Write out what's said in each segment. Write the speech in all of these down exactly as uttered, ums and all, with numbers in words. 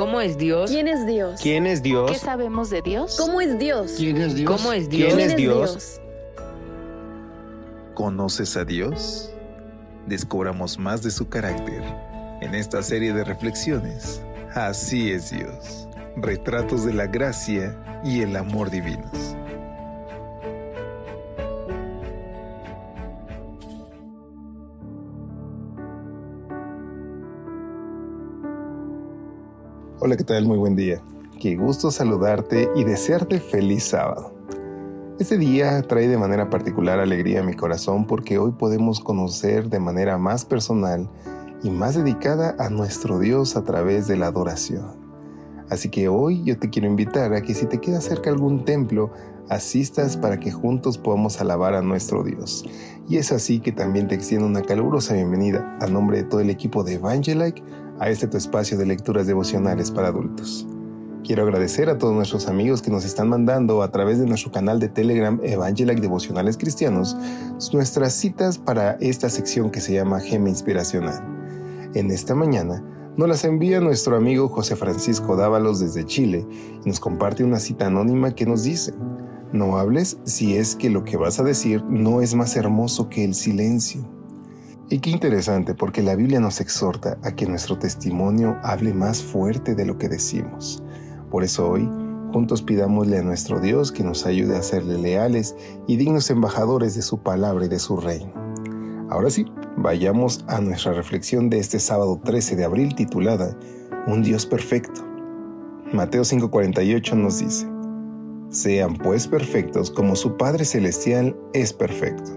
¿Cómo es Dios? ¿Quién es Dios? ¿Quién es Dios? ¿Qué sabemos de Dios? ¿Cómo es Dios? ¿Quién es Dios? ¿Cómo es Dios? ¿Quién es ¿Quién Dios? ¿Conoces a Dios? Descubramos más de su carácter en esta serie de reflexiones. Así es Dios. Retratos de la gracia y el amor divinos. Hola, ¿qué tal? Muy buen día. Qué gusto saludarte y desearte feliz sábado. Este día trae de manera particular alegría a mi corazón porque hoy podemos conocer de manera más personal y más dedicada a nuestro Dios a través de la adoración. Así que hoy yo te quiero invitar a que si te queda cerca algún templo, asistas para que juntos podamos alabar a nuestro Dios. Y es así que también te extiendo una calurosa bienvenida a nombre de todo el equipo de Evangelike a este tu espacio de lecturas devocionales para adultos. Quiero agradecer a todos nuestros amigos que nos están mandando a través de nuestro canal de Telegram Evangelike Devocionales Cristianos nuestras citas para esta sección que se llama Gema Inspiracional. En esta mañana nos las envía nuestro amigo José Francisco Dávalos desde Chile y nos comparte una cita anónima que nos dice: no hables si es que lo que vas a decir no es más hermoso que el silencio. Y qué interesante, porque la Biblia nos exhorta a que nuestro testimonio hable más fuerte de lo que decimos. Por eso hoy, juntos pidámosle a nuestro Dios que nos ayude a serle leales y dignos embajadores de su palabra y de su reino. Ahora sí, vayamos a nuestra reflexión de este sábado trece de abril titulada Un Dios Perfecto. Mateo cinco cuarenta y ocho nos dice: sean pues perfectos como su Padre Celestial es perfecto.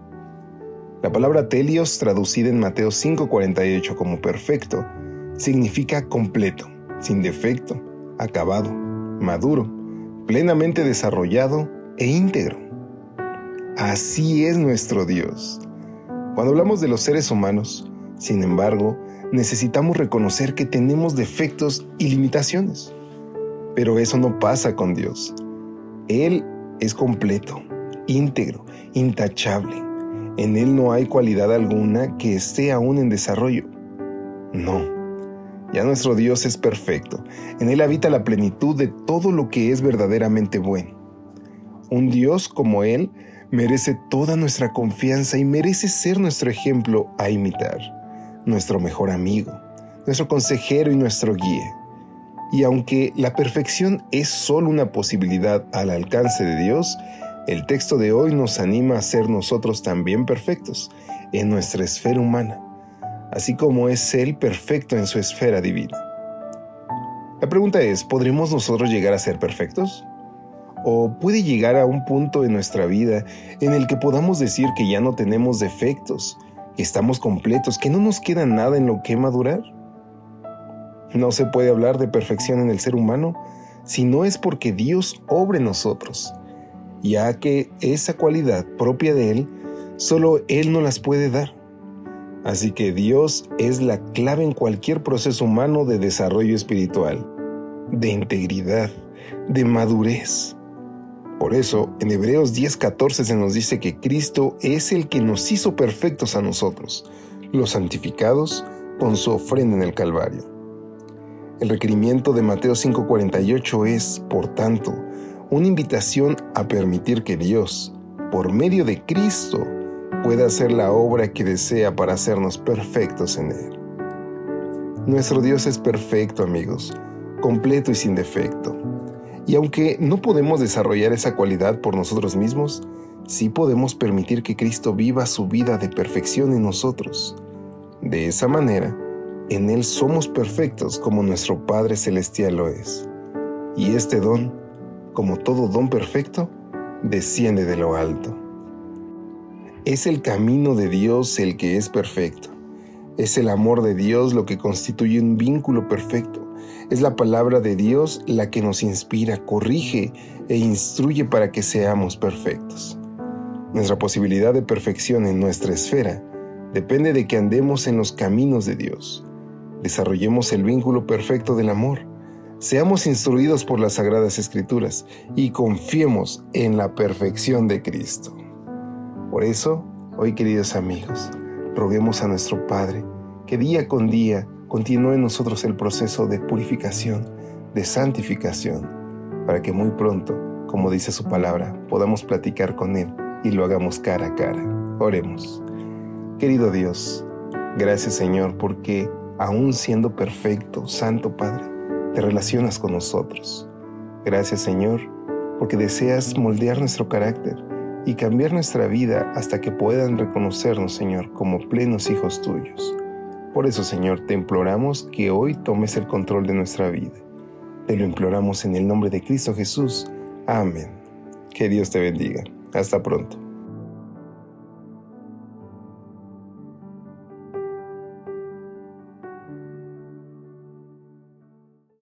La palabra telios, traducida en Mateo cinco cuarenta y ocho como perfecto, significa completo, sin defecto, acabado, maduro, plenamente desarrollado e íntegro. Así es nuestro Dios. Cuando hablamos de los seres humanos, sin embargo, necesitamos reconocer que tenemos defectos y limitaciones. Pero eso no pasa con Dios. Él es completo, íntegro, intachable. En Él no hay cualidad alguna que esté aún en desarrollo. No, ya nuestro Dios es perfecto. En Él habita la plenitud de todo lo que es verdaderamente bueno. Un Dios como Él merece toda nuestra confianza y merece ser nuestro ejemplo a imitar, nuestro mejor amigo, nuestro consejero y nuestro guía. Y aunque la perfección es solo una posibilidad al alcance de Dios, el texto de hoy nos anima a ser nosotros también perfectos en nuestra esfera humana, así como es Él perfecto en su esfera divina. La pregunta es, ¿podremos nosotros llegar a ser perfectos? ¿O puede llegar a un punto en nuestra vida en el que podamos decir que ya no tenemos defectos, que estamos completos, que no nos queda nada en lo que madurar? No se puede hablar de perfección en el ser humano si no es porque Dios obra en nosotros, ya que esa cualidad propia de Él, solo Él nos las puede dar. Así que Dios es la clave en cualquier proceso humano de desarrollo espiritual, de integridad, de madurez. Por eso, en Hebreos diez catorce se nos dice que Cristo es el que nos hizo perfectos a nosotros, los santificados con su ofrenda en el Calvario. El requerimiento de Mateo cinco cuarenta y ocho es, por tanto, una invitación a permitir que Dios, por medio de Cristo, pueda hacer la obra que desea para hacernos perfectos en Él. Nuestro Dios es perfecto, amigos, completo y sin defecto. Y aunque no podemos desarrollar esa cualidad por nosotros mismos, sí podemos permitir que Cristo viva su vida de perfección en nosotros. De esa manera, en Él somos perfectos como nuestro Padre Celestial lo es. Y este don, como todo don perfecto, desciende de lo alto. Es el camino de Dios el que es perfecto. Es el amor de Dios lo que constituye un vínculo perfecto. Es la palabra de Dios la que nos inspira, corrige e instruye para que seamos perfectos. Nuestra posibilidad de perfección en nuestra esfera depende de que andemos en los caminos de Dios. Desarrollemos el vínculo perfecto del amor. Seamos instruidos por las Sagradas Escrituras y confiemos en la perfección de Cristo. Por eso, hoy, queridos amigos, roguemos a nuestro Padre que día con día continúe en nosotros el proceso de purificación, de santificación, para que muy pronto, como dice su palabra, podamos platicar con Él y lo hagamos cara a cara. Oremos. Querido Dios, gracias Señor, porque aún siendo perfecto, Santo Padre, te relacionas con nosotros. Gracias Señor, porque deseas moldear nuestro carácter y cambiar nuestra vida hasta que puedan reconocernos, Señor, como plenos hijos tuyos. Por eso, Señor, te imploramos que hoy tomes el control de nuestra vida. Te lo imploramos en el nombre de Cristo Jesús. Amén. Que Dios te bendiga. Hasta pronto.